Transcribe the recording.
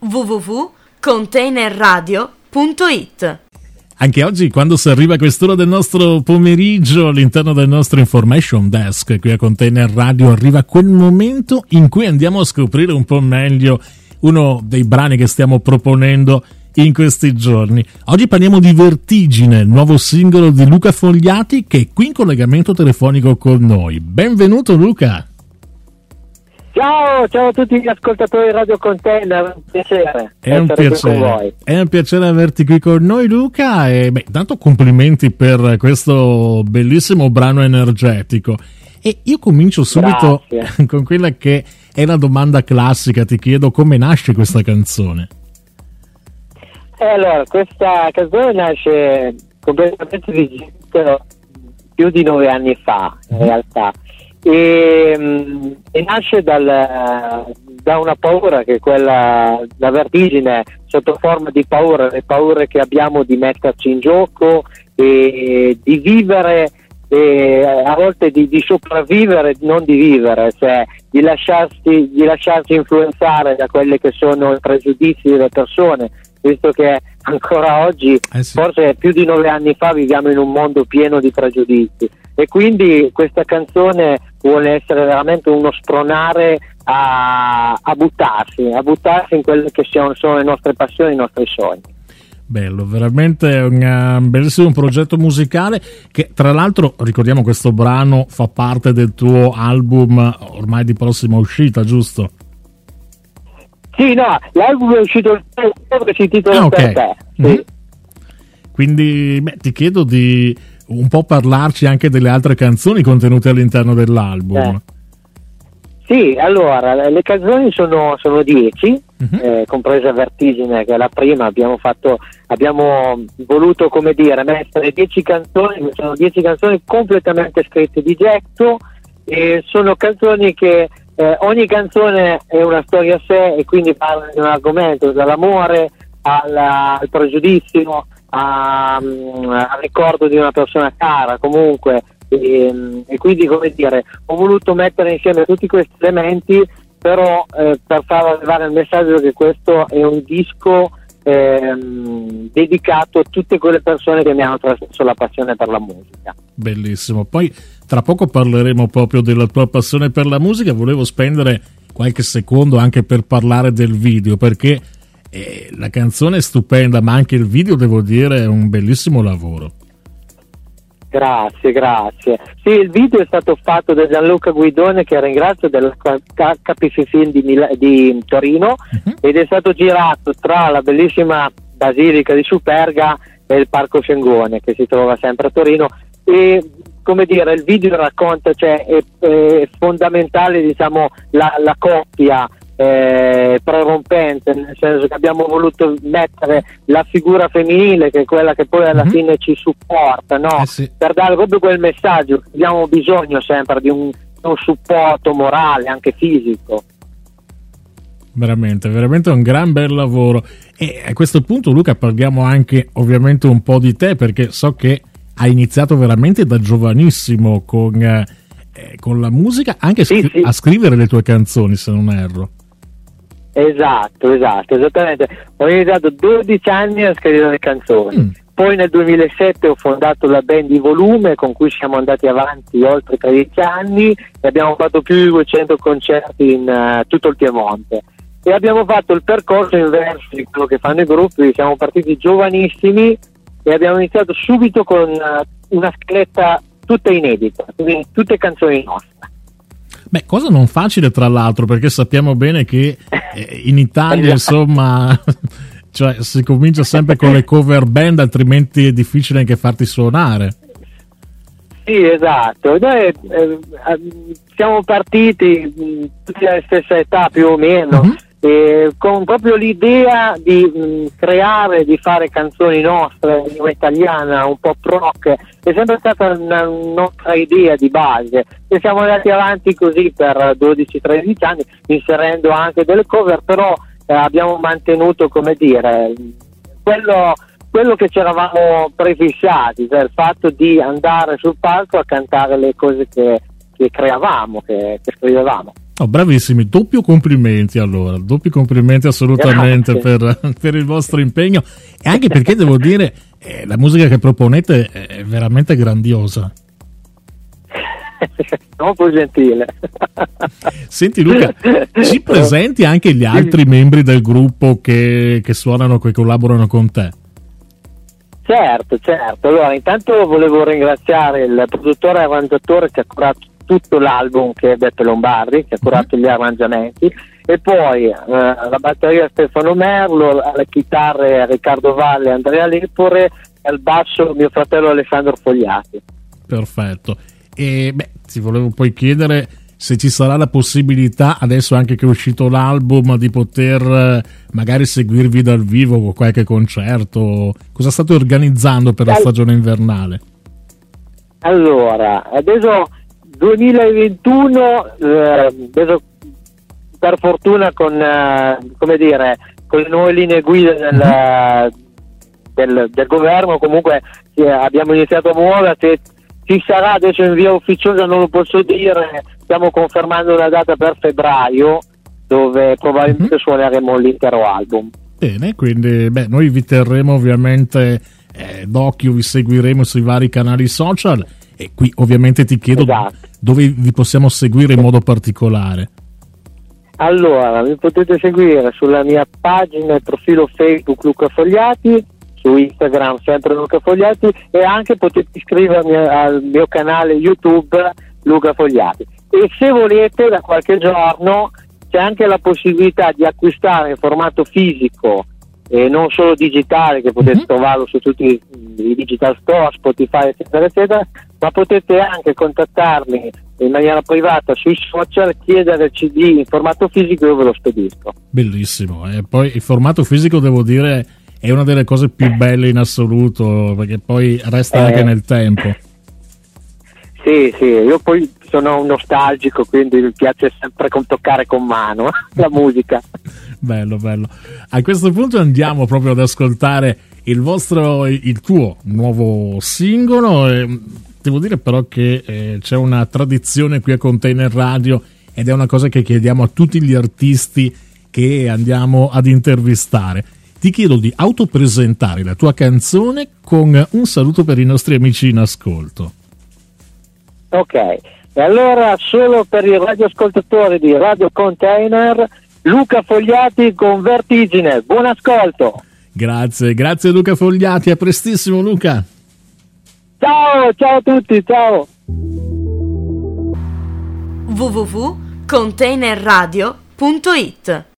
www.containerradio.it. Anche oggi, quando si arriva a quest'ora del nostro pomeriggio all'interno del nostro information desk qui a Container Radio, arriva quel momento in cui andiamo a scoprire un po' meglio uno dei brani che stiamo proponendo in questi giorni. Oggi parliamo di Vertigine, il nuovo singolo di Luca Fogliati, che è qui in collegamento telefonico con noi. Benvenuto Luca! Ciao a tutti gli ascoltatori di Radio Container, è un piacere averti qui con noi Luca, e tanto complimenti per questo bellissimo brano energetico. E io comincio subito con quella che è la domanda classica, ti chiedo come nasce questa canzone. Allora, questa canzone nasce completamente digitale più di 9 anni fa, in realtà. E nasce da una paura, che è quella, la vertigine sotto forma di paura, le paure che abbiamo di metterci in gioco e di vivere, e a volte di sopravvivere, non di vivere, cioè di lasciarsi influenzare da quelli che sono i pregiudizi delle persone, visto che ancora oggi, forse più di 9 anni fa, viviamo in un mondo pieno di pregiudizi. E quindi questa canzone vuole essere veramente uno spronare a buttarsi in quelle che sono le nostre passioni, i nostri sogni. Bello, veramente un bellissimo progetto musicale che, tra l'altro, ricordiamo, questo brano fa parte del tuo album ormai di prossima uscita, giusto? Sì, no, l'album è uscito che si intitola Per te. Sì. Mm-hmm. Quindi ti chiedo di un po' parlarci anche delle altre canzoni contenute all'interno dell'album. Sì, allora, le canzoni sono 10, compresa Vertigine, che è la prima. Abbiamo voluto, come dire, mettere 10 canzoni, sono 10 canzoni completamente scritte di getto, e sono canzoni che ogni canzone è una storia a sé, e quindi parla di un argomento, dall'amore al pregiudizio, al ricordo di una persona cara, comunque, e quindi, come dire, ho voluto mettere insieme tutti questi elementi, però per far arrivare il messaggio che questo è un disco dedicato a tutte quelle persone che mi hanno trasmesso la passione per la musica. Bellissimo. Poi tra poco parleremo proprio della tua passione per la musica. Volevo spendere qualche secondo anche per parlare del video, perché la canzone è stupenda, ma anche il video, devo dire, è un bellissimo lavoro. Grazie. Sì, il video è stato fatto da Gianluca Guidone, che ringrazio, della KPF Film di Torino, ed è stato girato tra la bellissima Basilica di Superga e il Parco Sciengone, che si trova sempre a Torino. E, come dire, il video racconta, cioè è fondamentale, diciamo, la coppia prorompente, nel senso che abbiamo voluto mettere la figura femminile, che è quella che poi alla fine ci supporta, no? Sì. Per dare proprio quel messaggio. Abbiamo bisogno sempre di un supporto morale, anche fisico. Veramente un gran bel lavoro. E a questo punto, Luca, parliamo anche ovviamente un po' di te, perché so che hai iniziato veramente da giovanissimo con la musica, anche a scrivere le tue canzoni, se non erro. Esatto, esattamente. Ho iniziato 12 anni a scrivere le canzoni. Poi nel 2007 ho fondato la band di Volume, con cui siamo andati avanti oltre 13 anni, e abbiamo fatto più di 200 concerti in tutto il Piemonte. E abbiamo fatto il percorso inverso di quello che fanno i gruppi. Siamo partiti giovanissimi e abbiamo iniziato subito con una scaletta tutta inedita, quindi tutte canzoni nostre. Cosa non facile, tra l'altro, perché sappiamo bene che in Italia, insomma, cioè, si comincia sempre con le cover band, altrimenti è difficile anche farti suonare. Sì, esatto. Noi siamo partiti tutti alla stessa età, più o meno, con proprio l'idea di creare, di fare canzoni nostre, in lingua italiana, un po' rock. È sempre stata una nostra idea di base, e siamo andati avanti così per 12-13 anni, inserendo anche delle cover, però abbiamo mantenuto, come dire, quello che ci eravamo prefissati, cioè il fatto di andare sul palco a cantare le cose che creavamo, che scrivevamo. Oh, bravissimi, doppi complimenti assolutamente per il vostro impegno, e anche perché devo dire la musica che proponete è veramente grandiosa. Troppo gentile. Senti Luca, ci presenti anche gli altri membri del gruppo che suonano, che collaborano con te? Certo. Allora, intanto volevo ringraziare il produttore e arrangiatore che ha curato tutto l'album, che è Beppe Lombardi, che ha curato gli arrangiamenti, e poi la batteria Stefano Merlo, alle chitarre Riccardo Valle, Andrea Lepore, e al basso mio fratello Alessandro Fogliati. Perfetto. E ti volevo poi chiedere se ci sarà la possibilità, adesso anche che è uscito l'album, di poter magari seguirvi dal vivo con qualche concerto. Cosa state organizzando per la stagione invernale? Allora, adesso 2021, adesso per fortuna con le nuove linee guida del governo, comunque abbiamo iniziato a muoverci. Ci sarà adesso in via ufficiosa, non lo posso dire, stiamo confermando una data per febbraio dove probabilmente suoneremo l'intero album. Bene, quindi noi vi terremo ovviamente d'occhio, vi seguiremo sui vari canali social, e qui ovviamente ti chiedo dove vi possiamo seguire in modo particolare. Allora, mi potete seguire sulla mia pagina e profilo Facebook Luca Fogliati, su Instagram sempre Luca Fogliati, e anche potete iscrivermi al mio canale YouTube Luca Fogliati. E se volete, da qualche giorno c'è anche la possibilità di acquistare in formato fisico e non solo digitale, che potete trovarlo su tutti i digital store, Spotify eccetera eccetera, ma potete anche contattarmi in maniera privata sui social, chiedere CD in formato fisico e io ve lo spedisco. Bellissimo, e poi il formato fisico, devo dire, è una delle cose più belle in assoluto, perché poi resta anche nel tempo. Sì, io poi sono un nostalgico, quindi mi piace sempre toccare con mano la musica. Bello. A questo punto andiamo proprio ad ascoltare il tuo nuovo singolo. Devo dire però che c'è una tradizione qui a Container Radio, ed è una cosa che chiediamo a tutti gli artisti che andiamo ad intervistare. Ti chiedo di autopresentare la tua canzone con un saluto per i nostri amici in ascolto. Ok, e allora solo per i radioascoltatori di Radio Container, Luca Fogliati con Vertigine. Buon ascolto. Grazie Luca Fogliati, a prestissimo Luca. Ciao a tutti, ciao. www.containerradio.it